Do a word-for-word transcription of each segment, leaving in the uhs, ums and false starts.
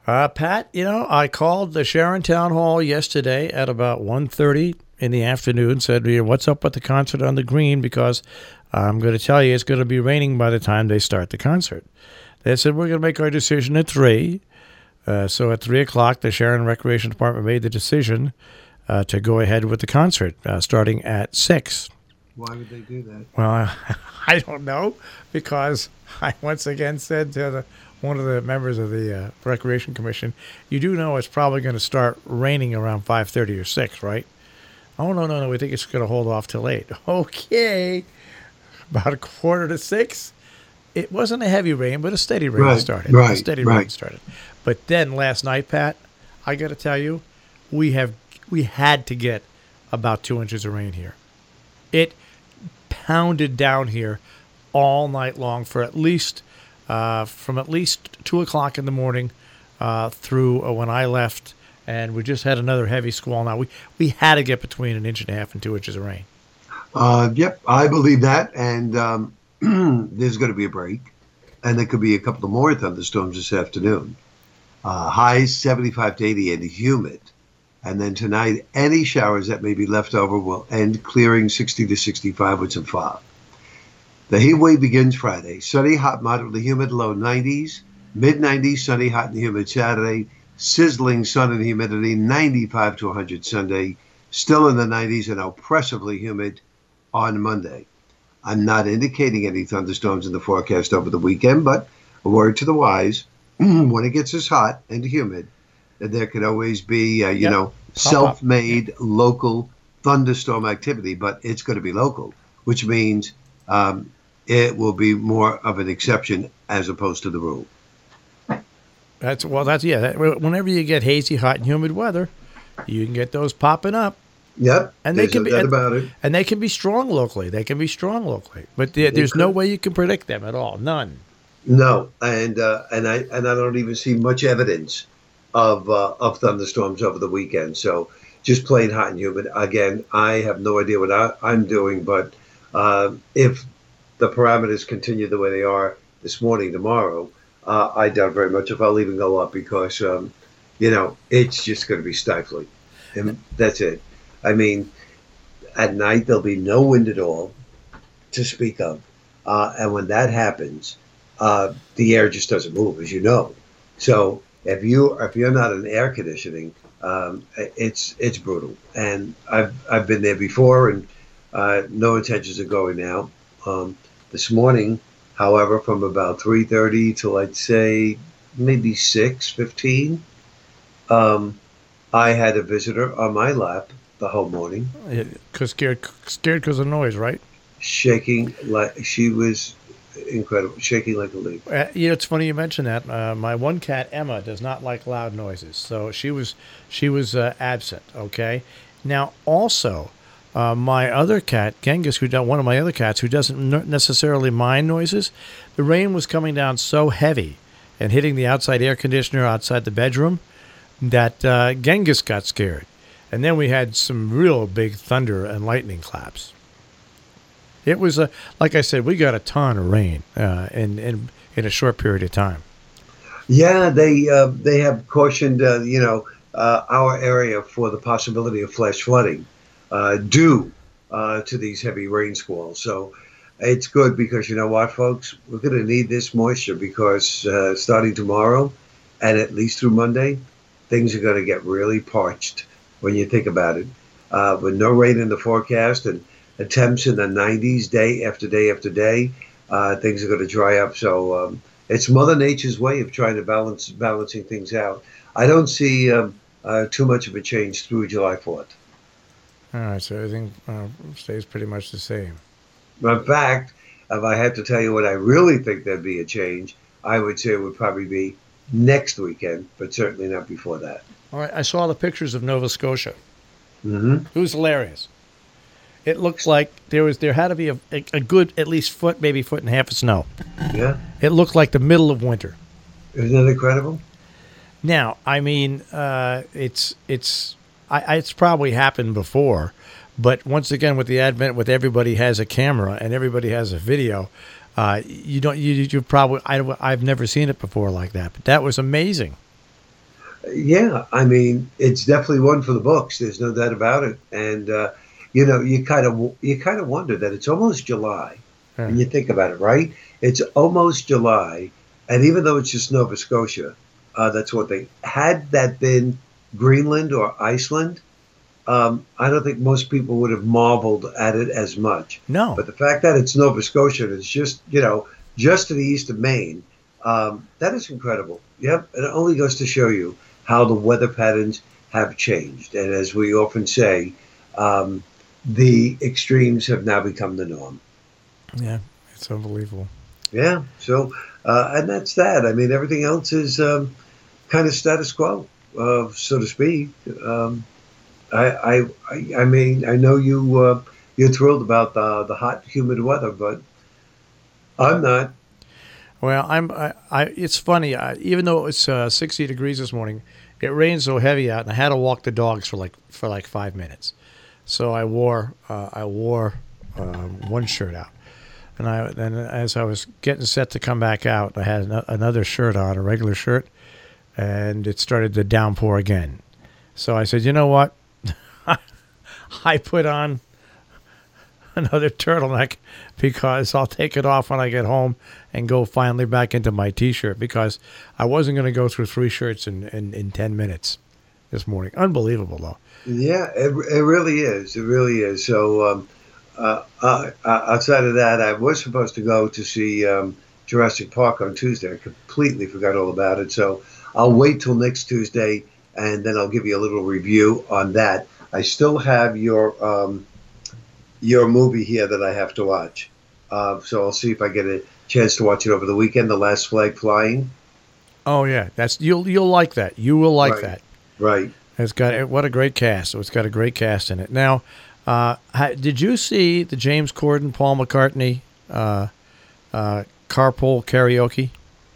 Uh, Pat, you know, I called the Sharon Town Hall yesterday at about one thirty in the afternoon, said, what's up with the concert on the green? Because I'm going to tell you it's going to be raining by the time they start the concert. They said, we're going to make our decision at three. Uh, so at three o'clock, the Sharon Recreation Department made the decision uh, to go ahead with the concert uh, starting at six. Why would they do that? Well, I don't know, because I once again said to the one of the members of the uh, Recreation Commission, you do know it's probably going to start raining around five thirty or six, right? Oh, no, no, no, we think it's going to hold off till eight. Okay. About a quarter to six, it wasn't a heavy rain, but a steady rain right, started. Right, a steady right. rain started. But then last night, Pat, I got to tell you, we have we had to get about two inches of rain here. It pounded down here all night long for at least Uh, from at least two o'clock in the morning uh, through uh, when I left, and we just had another heavy squall. Now, we, we had to get between an inch and a half and two inches of rain. Uh, yep, I believe that, and um, there's going to be a break, and there could be a couple of more thunderstorms this afternoon. Uh, highs seventy-five to eighty and humid, and then tonight, any showers that may be left over will end clearing sixty to sixty-five with some fog. The heat wave begins Friday. Sunny, hot, moderately humid, low nineties. mid nineties, sunny, hot, and humid Saturday. Sizzling sun and humidity, ninety-five to one hundred Sunday. Still in the nineties and oppressively humid on Monday. I'm not indicating any thunderstorms in the forecast over the weekend, but a word to the wise, when it gets this hot and humid, there could always be, uh, you yep. know, Pop self-made up. local thunderstorm activity, but it's going to be local, which means um, it will be more of an exception as opposed to the rule. That's well. That's yeah. That, whenever you get hazy, hot, and humid weather, you can get those popping up. Yep, and they there's can no be doubt and, about it. and they can be strong locally. They can be strong locally, but there, there's no way you can predict them at all. None. No, and uh, and I and I don't even see much evidence of uh, of thunderstorms over the weekend. So just plain hot and humid. Again, I have no idea what I, I'm doing, but uh, if the parameters continue the way they are this morning, tomorrow, uh, I doubt very much if I'll even go up because, um, you know, it's just going to be stifling. And that's it. I mean, at night, there'll be no wind at all to speak of. Uh, and when that happens, uh, the air just doesn't move, as you know. So if, you, if you're not in air conditioning, um, it's it's brutal. And I've, I've been there before and uh, no intentions of going now. Um, This morning, however, from about three thirty till I'd say maybe six fifteen, um, I had a visitor on my lap the whole morning. Cause scared, scared because of noise, right? Shaking like she was incredible, shaking like a leaf. Uh, you know, it's funny you mention that. Uh, my one cat Emma does not like loud noises, so she was she was uh, absent. Okay, now also. Uh, my other cat, Genghis, who don't, one of my other cats, who doesn't necessarily mind noises, the rain was coming down so heavy and hitting the outside air conditioner outside the bedroom that uh, Genghis got scared. And then we had some real big thunder and lightning claps. It was, a, like I said, we got a ton of rain uh, in, in in a short period of time. Yeah, they uh, they have cautioned, uh, you know, uh, our area for the possibility of flash flooding. Uh, due uh, to these heavy rain squalls. So it's good because you know what, folks? We're going to need this moisture because uh, starting tomorrow and at least through Monday, things are going to get really parched when you think about it. Uh, with no rain in the forecast and attempts in the nineties day after day after day, uh, things are going to dry up. So um, it's Mother Nature's way of trying to balance balancing things out. I don't see um, uh, too much of a change through July fourth. All right, so everything uh, stays pretty much the same. In fact, if I had to tell you what I really think there'd be a change, I would say it would probably be next weekend, but certainly not before that. All right, I saw the pictures of Nova Scotia. Mm-hmm. It was hilarious. It looked like there was there had to be a, a, a good at least foot, maybe foot and a half of snow. Yeah. It looked like the middle of winter. Isn't that incredible? Now, I mean, uh, it's it's. I, it's probably happened before, but once again, with the advent, with everybody has a camera and everybody has a video, uh, you don't, you, you probably, I, I've never seen it before like that, but that was amazing. Yeah, I mean, it's definitely one for the books. There's no doubt about it. And uh, you know, you kind of you kind of wonder that it's almost July, Yeah. and you think about it, right? It's almost July, and even though it's just Nova Scotia, uh, that's one thing. Had that been Greenland or Iceland, um, I don't think most people would have marveled at it as much. No. But the fact that it's Nova Scotia and it's just, you know, just to the east of Maine, um, that is incredible. Yep. It only goes to show you how the weather patterns have changed. And as we often say, um, the extremes have now become the norm. Yeah, it's unbelievable. Yeah. So, uh, and that's that. I mean, everything else is um, kind of status quo, uh, so to speak. Um, I, I, I I mean, I know you, uh, you're thrilled about the, the hot, humid weather, but I'm not. Well, I'm. I. I it's funny. I, even though it's uh, sixty degrees this morning, it rained so heavy out, and I had to walk the dogs for like for like five minutes. So I wore uh, I wore um, one shirt out, and I then as I was getting set to come back out, I had an, another shirt on, a regular shirt, and it started to downpour again. So I said, you know what? I put on another turtleneck because I'll take it off when I get home and go finally back into my T-shirt because I wasn't going to go through three shirts in, in, in ten minutes this morning. Unbelievable, though. Yeah, it, it really is. It really is. So um, uh, uh, outside of that, I was supposed to go to see um, Jurassic Park on Tuesday. I completely forgot all about it. So I'll wait till next Tuesday, and then I'll give you a little review on that. I still have your um, your movie here that I have to watch. Uh, so I'll see if I get a chance to watch it over the weekend, The Last Flag Flying. Oh yeah, that's you'll you'll like that. You will like Right. that. Right. It's got what a great cast. It's got a great cast in it. Now, uh, ha- did you see the James Corden, Paul McCartney, uh, uh, carpool karaoke?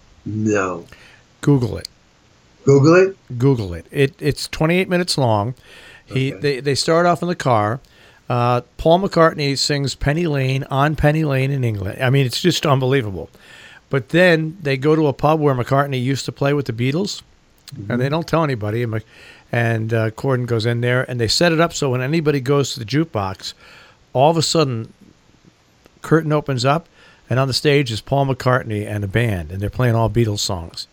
No. Google it. Google it? Google it. It it's twenty-eight minutes long. He Okay. they they start off in the car. Uh, Paul McCartney sings Penny Lane on Penny Lane in England. I mean, it's just unbelievable. But then they go to a pub where McCartney used to play with the Beatles, and they don't tell anybody. And, Mc- and uh, Corden goes in there, and they set it up so when anybody goes to the jukebox, all of a sudden, curtain opens up, and on the stage is Paul McCartney and a band, and they're playing all Beatles songs.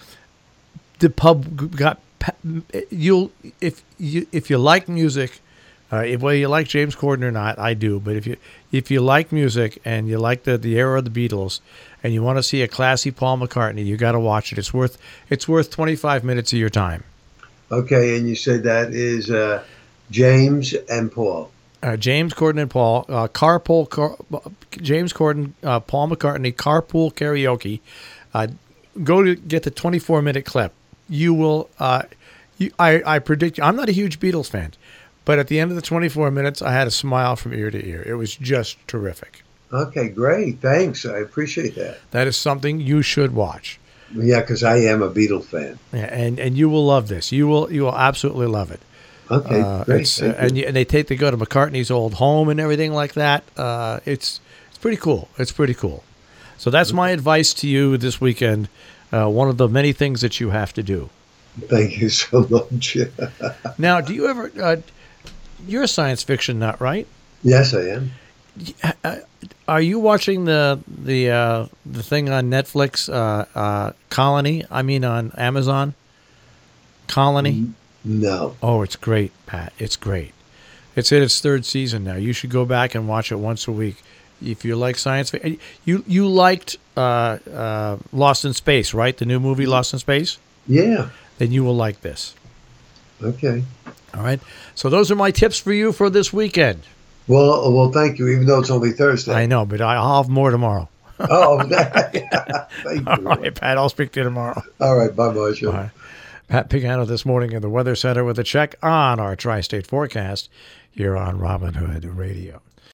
The pub got pa- you'll if you if you like music. Uh, if, whether you like James Corden or not, I do. But if you if you like music and you like the, the era of the Beatles, and you want to see a classy Paul McCartney, you got to watch it. It's worth it's worth twenty-five minutes of your time. Okay, and you said that is uh, James and Paul. Uh, James Corden and Paul uh, carpool. Car, James Corden, uh, Paul McCartney carpool karaoke. Uh, go to get the twenty-four minute clip. You will. Uh, you, I I predict. I'm not a huge Beatles fan. But at the end of the twenty-four minutes, I had a smile from ear to ear. It was just terrific. Okay, great. Thanks. I appreciate that. That is something you should watch. Yeah, because I am a Beatle fan. Yeah, and, and you will love this. You will you will absolutely love it. Okay, Uh, great. it's, Thank uh, and you. you, and they take they go to McCartney's old home and everything like that. Uh, it's it's pretty cool. It's pretty cool. So that's my advice to you this weekend. Uh, one of the many things that you have to do. Thank you so much. Now, do you ever? Uh, you're a science fiction nut, right? Yes, I am. Are you watching the the uh, the thing on Netflix, uh, uh, Colony? I mean, on Amazon, Colony. No. Oh, it's great, Pat. It's great. It's in its third season now. You should go back and watch it once a week. If you like science fiction, you you liked uh, uh, Lost in Space, right? The new movie Lost in Space. Yeah. Then you will like this. Okay. All right. So those are my tips for you for this weekend. Well, well, thank you. Even though it's only Thursday. I know, but I'll have more tomorrow. Oh, yeah. Thank All you. right, Pat. I'll speak to you tomorrow. All right. Bye, Marshall. All right. Pat Pagano this morning in the Weather Center with a check on our tri-state forecast here on Robin Hood Radio.